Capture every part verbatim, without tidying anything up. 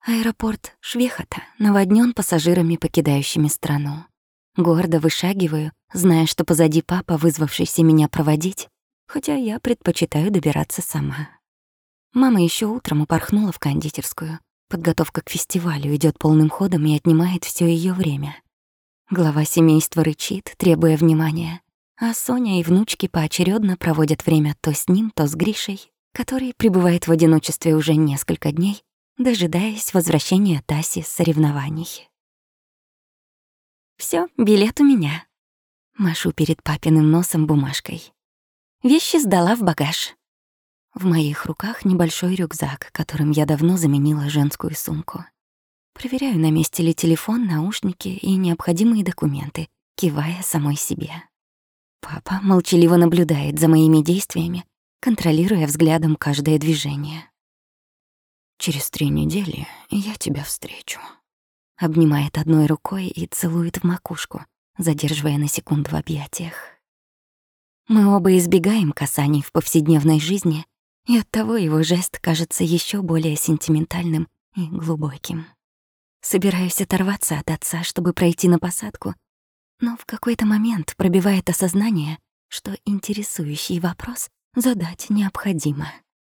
Аэропорт Швехата наводнен пассажирами, покидающими страну. Гордо вышагиваю, зная, что позади папа, вызвавшийся меня проводить, хотя я предпочитаю добираться сама. Мама еще утром упорхнула в кондитерскую. Подготовка к фестивалю идет полным ходом и отнимает все ее время. Глава семейства рычит, требуя внимания, а Соня и внучки поочередно проводят время то с ним, то с Гришей, который пребывает в одиночестве уже несколько дней, дожидаясь возвращения Таси с соревнований. Все, билет у меня. Машу перед папиным носом бумажкой. Вещи сдала в багаж. В моих руках небольшой рюкзак, которым я давно заменила женскую сумку. Проверяю, на месте ли телефон, наушники и необходимые документы, кивая самой себе. Папа молчаливо наблюдает за моими действиями, контролируя взглядом каждое движение. «Через три недели я тебя встречу». Обнимает одной рукой и целует в макушку, задерживая на секунду в объятиях. Мы оба избегаем касаний в повседневной жизни, и оттого его жест кажется еще более сентиментальным и глубоким. Собираюсь оторваться от отца, чтобы пройти на посадку, но в какой-то момент пробивает осознание, что интересующий вопрос задать необходимо.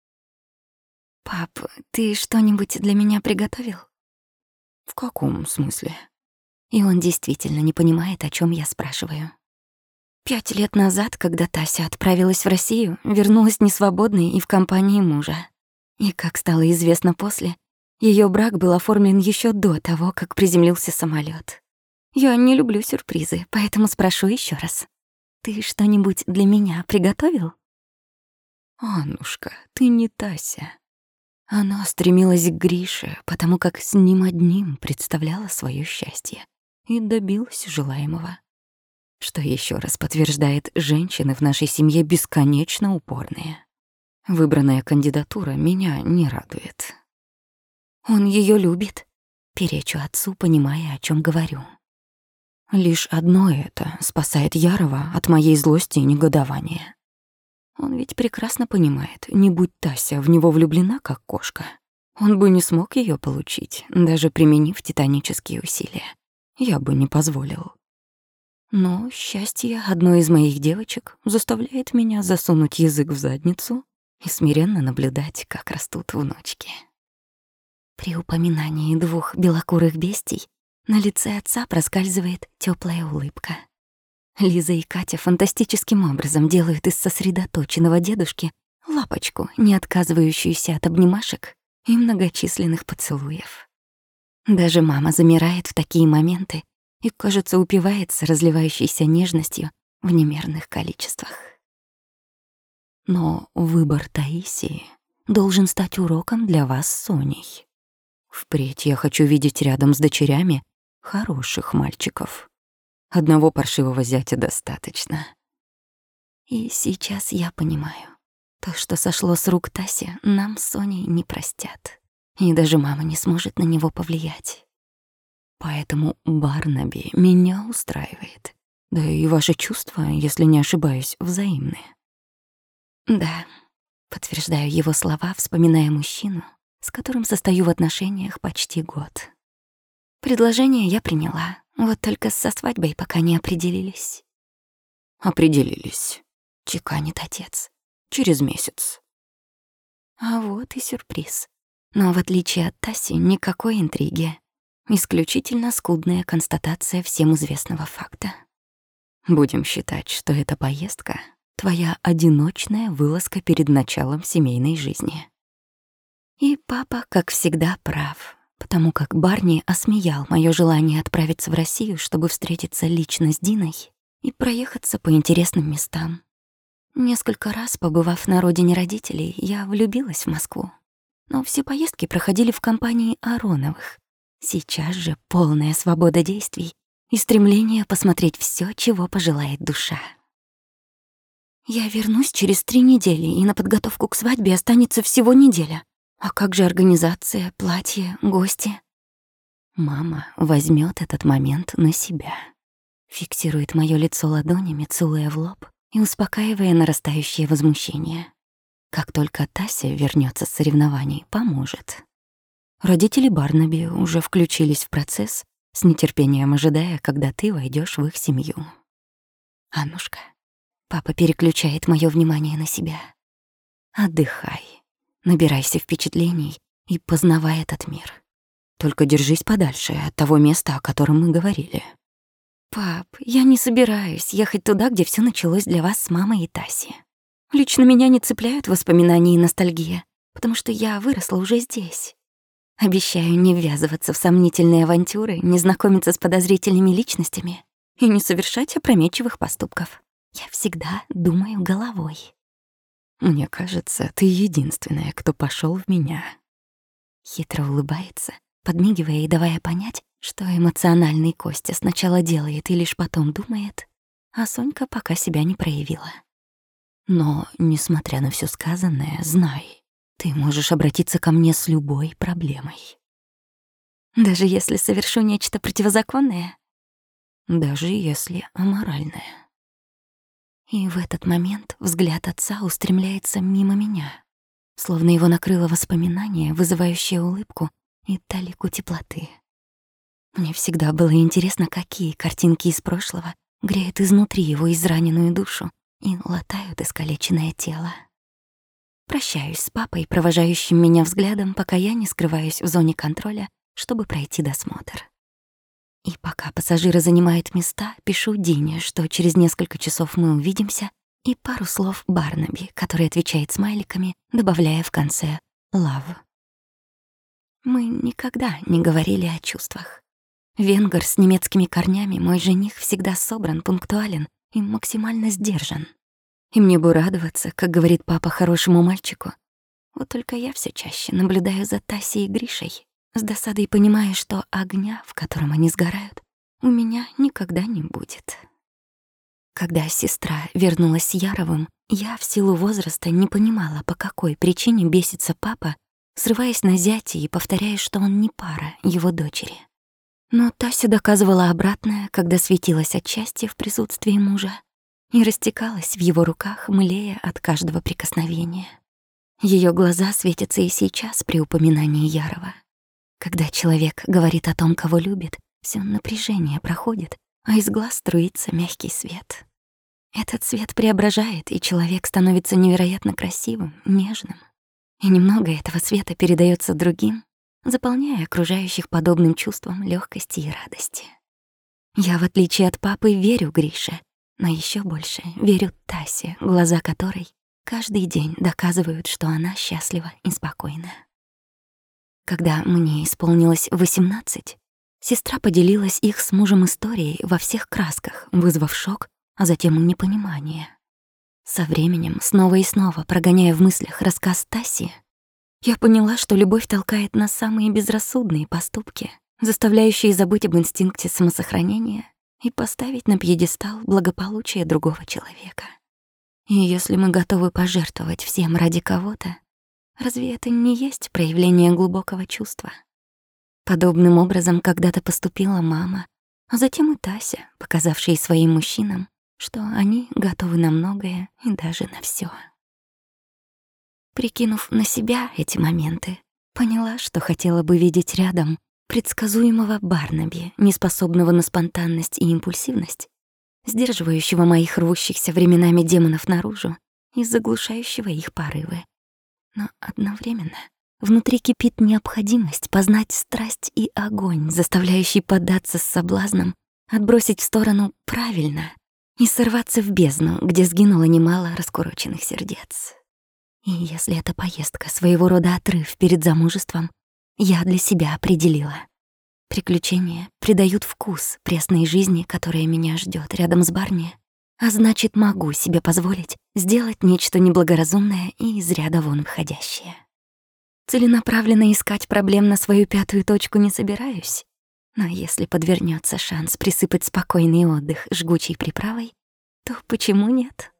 «Пап, ты что-нибудь для меня приготовил?» «В каком смысле?» И он действительно не понимает, о чем я спрашиваю. Пять лет назад, когда Тася отправилась в Россию, вернулась несвободной и в компании мужа. И, как стало известно после, ее брак был оформлен еще до того, как приземлился самолет. Я не люблю сюрпризы, поэтому спрошу еще раз. Ты что-нибудь для меня приготовил? «Аннушка, ты не Тася». Она стремилась к Грише, потому как с ним одним представляла свое счастье и добилась желаемого. Что еще раз подтверждает, женщины в нашей семье бесконечно упорные. Выбранная кандидатура меня не радует. Он ее любит. Перечу отцу, понимая, о чем говорю. Лишь одно это спасает Ярова от моей злости и негодования. Он ведь прекрасно понимает, не будь Тася в него влюблена, как кошка, он бы не смог ее получить, даже применив титанические усилия. Я бы не позволил. Но счастье одной из моих девочек заставляет меня засунуть язык в задницу и смиренно наблюдать, как растут внучки. При упоминании двух белокурых бестий на лице отца проскальзывает теплая улыбка. Лиза и Катя фантастическим образом делают из сосредоточенного дедушки лапочку, не отказывающуюся от обнимашек и многочисленных поцелуев. Даже мама замирает в такие моменты и, кажется, упивается разливающейся нежностью в немерных количествах. Но выбор Таисии должен стать уроком для вас с Соней. Впредь я хочу видеть рядом с дочерями хороших мальчиков. Одного паршивого зятя достаточно. И сейчас я понимаю, то, что сошло с рук Таси, нам с Соней не простят. И даже мама не сможет на него повлиять. Поэтому Барнаби меня устраивает. Да и ваши чувства, если не ошибаюсь, взаимные. Да, подтверждаю его слова, вспоминая мужчину, с которым состою в отношениях почти год. Предложение я приняла, вот только со свадьбой пока не определились. Определились, чеканит отец. Через месяц. А вот и сюрприз. Но в отличие от Таси, никакой интриги. Исключительно скудная констатация всем известного факта. Будем считать, что эта поездка — твоя одиночная вылазка перед началом семейной жизни. И папа, как всегда, прав, потому как Барни осмеял моё желание отправиться в Россию, чтобы встретиться лично с Диной и проехаться по интересным местам. Несколько раз, побывав на родине родителей, я влюбилась в Москву. Но все поездки проходили в компании Ароновых. Сейчас же полная свобода действий и стремление посмотреть всё, чего пожелает душа. Я вернусь через три недели, и на подготовку к свадьбе останется всего неделя. А как же организация, платье, гости? Мама возьмет этот момент на себя. Фиксирует моё лицо ладонями, целуя в лоб и успокаивая нарастающее возмущение. Как только Тася вернется с соревнований, поможет. Родители Барнаби уже включились в процесс, с нетерпением ожидая, когда ты войдёшь в их семью. Аннушка, папа переключает моё внимание на себя. Отдыхай, набирайся впечатлений и познавай этот мир. Только держись подальше от того места, о котором мы говорили. Пап, я не собираюсь ехать туда, где всё началось для вас с мамой и Таси. Лично меня не цепляют воспоминания и ностальгия, потому что я выросла уже здесь. Обещаю не ввязываться в сомнительные авантюры, не знакомиться с подозрительными личностями и не совершать опрометчивых поступков. Я всегда думаю головой. Мне кажется, ты единственная, кто пошёл в меня. Хитро улыбается, подмигивая и давая понять, что эмоциональный Костя сначала делает и лишь потом думает, а Сонька пока себя не проявила. Но, несмотря на всё сказанное, знай, ты можешь обратиться ко мне с любой проблемой. Даже если совершу нечто противозаконное? Даже если аморальное. И в этот момент взгляд отца устремляется мимо меня, словно его накрыло воспоминание, вызывающее улыбку и талику теплоты. Мне всегда было интересно, какие картинки из прошлого греют изнутри его израненную душу и латают искалеченное тело. Прощаюсь с папой, провожающим меня взглядом, пока я не скрываюсь в зоне контроля, чтобы пройти досмотр. И пока пассажиры занимают места, пишу Дине, что через несколько часов мы увидимся, и пару слов Барнаби, который отвечает смайликами, добавляя в конце «love». Мы никогда не говорили о чувствах. Венгер с немецкими корнями, мой жених, всегда собран, пунктуален и максимально сдержан. И мне бы радоваться, как говорит папа, хорошему мальчику. Вот только я все чаще наблюдаю за Тасей и Гришей, с досадой понимая, что огня, в котором они сгорают, у меня никогда не будет. Когда сестра вернулась с Яровым, я в силу возраста не понимала, по какой причине бесится папа, срываясь на зятя и повторяя, что он не пара его дочери. Но Тася доказывала обратное, когда светилась от счастья в присутствии мужа и растекалась в его руках, млея от каждого прикосновения. Её глаза светятся и сейчас при упоминании Ярова. Когда человек говорит о том, кого любит, всё напряжение проходит, а из глаз струится мягкий свет. Этот свет преображает, и человек становится невероятно красивым, нежным. И немного этого света передаётся другим, заполняя окружающих подобным чувством лёгкости и радости. Я, в отличие от папы, верю Грише, но ещё больше верю Тасе, глаза которой каждый день доказывают, что она счастлива и спокойна. Когда мне исполнилось восемнадцать, сестра поделилась их с мужем историей во всех красках, вызвав шок, а затем и непонимание. Со временем, снова и снова прогоняя в мыслях рассказ Таси, я поняла, что любовь толкает на самые безрассудные поступки, заставляющие забыть об инстинкте самосохранения и поставить на пьедестал благополучие другого человека. И если мы готовы пожертвовать всем ради кого-то, разве это не есть проявление глубокого чувства? Подобным образом когда-то поступила мама, а затем и Тася, показавшие своим мужчинам, что они готовы на многое и даже на всё. Прикинув на себя эти моменты, поняла, что хотела бы видеть рядом предсказуемого Барнаби, неспособного на спонтанность и импульсивность, сдерживающего моих рвущихся временами демонов наружу и заглушающего их порывы. Но одновременно внутри кипит необходимость познать страсть и огонь, заставляющий поддаться с соблазном, отбросить в сторону правильно и сорваться в бездну, где сгинуло немало раскуроченных сердец. И если эта поездка своего рода отрыв перед замужеством, я для себя определила. Приключения придают вкус пресной жизни, которая меня ждёт рядом с Барни, а значит, могу себе позволить сделать нечто неблагоразумное и из ряда вон выходящее. Целенаправленно искать проблем на свою пятую точку не собираюсь, но если подвернётся шанс присыпать спокойный отдых жгучей приправой, то почему нет?